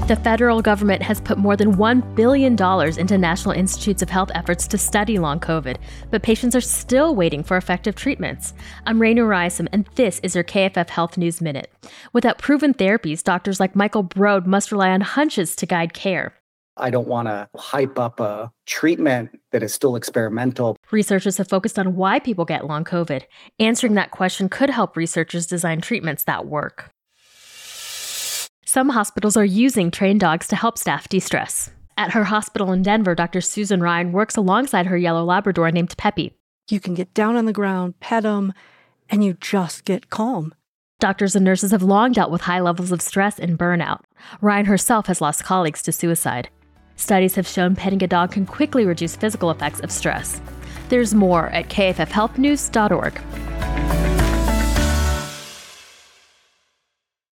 The federal government has put more than $1 billion into National Institutes of Health efforts to study long COVID, but patients are still waiting for effective treatments. I'm Raina Rysam, and this is your KFF Health News Minute. Without proven therapies, doctors like Michael Broad must rely on hunches to guide care. I don't want to hype up a treatment that is still experimental. Researchers have focused on why people get long COVID. Answering that question could help researchers design treatments that work. Some hospitals are using trained dogs to help staff de-stress. At her hospital in Denver, Dr. Susan Ryan works alongside her yellow Labrador named Peppy. You can get down on the ground, pet them, and you just get calm. Doctors and nurses have long dealt with high levels of stress and burnout. Ryan herself has lost colleagues to suicide. Studies have shown petting a dog can quickly reduce physical effects of stress. There's more at kffhealthnews.org.